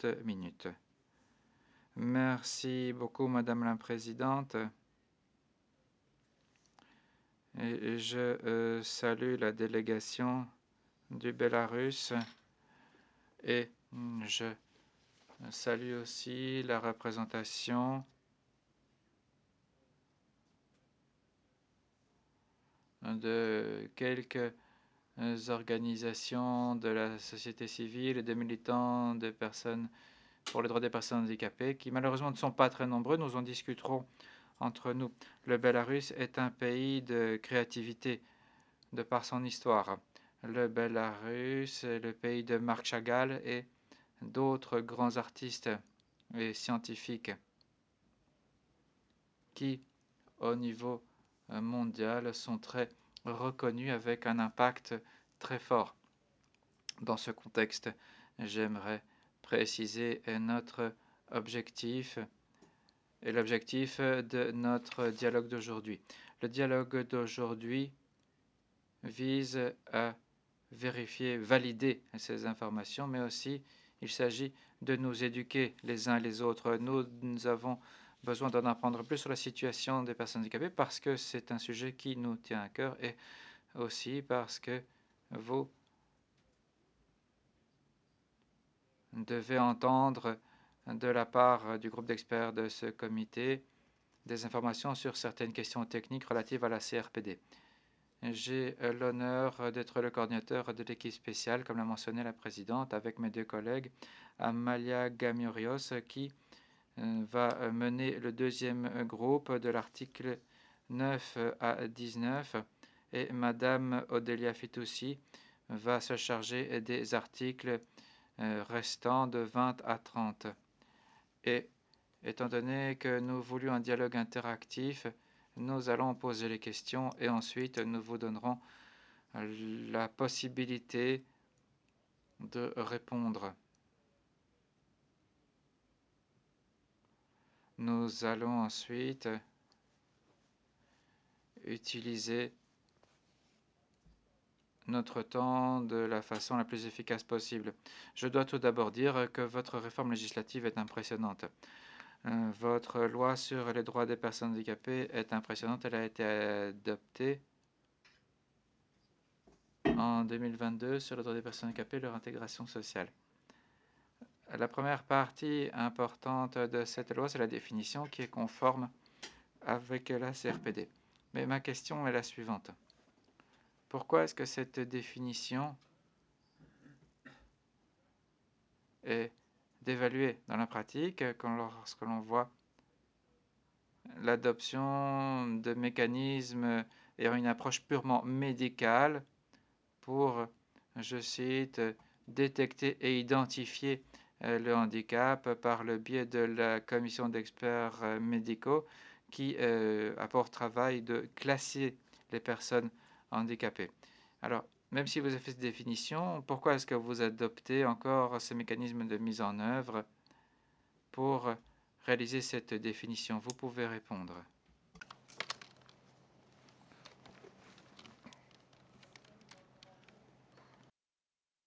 30 minutes. Merci beaucoup, Madame la Présidente. Et je salue la délégation du Bélarus et je salue aussi la représentation de quelques organisations de la société civile et des militants des personnes pour les droits des personnes handicapées qui malheureusement ne sont pas très nombreux. Nous en discuterons entre nous. Le Bélarus est un pays de créativité de par son histoire. Le Bélarus est le pays de Marc Chagall et d'autres grands artistes et scientifiques qui, au niveau mondial, sont très reconnus avec un impact très fort. Dans ce contexte, j'aimerais préciser notre objectif et l'objectif de notre dialogue d'aujourd'hui. Le dialogue d'aujourd'hui vise à vérifier, valider ces informations, mais aussi il s'agit de nous éduquer les uns les autres. Nous avons besoin d'en apprendre plus sur la situation des personnes handicapées parce que c'est un sujet qui nous tient à cœur et aussi parce que vous devez entendre de la part du groupe d'experts de ce comité des informations sur certaines questions techniques relatives à la CRPD. J'ai l'honneur d'être le coordinateur de l'équipe spéciale, comme l'a mentionné la présidente, avec mes deux collègues, Amalia Gamurios, qui va mener le deuxième groupe de l'article 9 à 19, et Madame Odelia Fitoussi va se charger des articles restants de 20 à 30. Et étant donné que nous voulions un dialogue interactif, nous allons poser les questions et ensuite nous vous donnerons la possibilité de répondre. Nous allons ensuite utiliser notre temps de la façon la plus efficace possible. Je dois tout d'abord dire que votre réforme législative est impressionnante. Votre loi sur les droits des personnes handicapées est impressionnante. Elle a été adoptée en 2022 sur les droits des personnes handicapées et leur intégration sociale. La première partie importante de cette loi, c'est la définition qui est conforme avec la CRPD. Mais ma question est la suivante. Pourquoi est-ce que cette définition est d'évaluer dans la pratique lorsque l'on voit l'adoption de mécanismes ayant une approche purement médicale pour, je cite, détecter et identifier le handicap par le biais de la commission d'experts médicaux qui a pour travail de classer les personnes handicapées. Alors, même si vous avez fait cette définition, pourquoi est-ce que vous adoptez encore ces mécanismes de mise en œuvre pour réaliser cette définition? Vous pouvez répondre.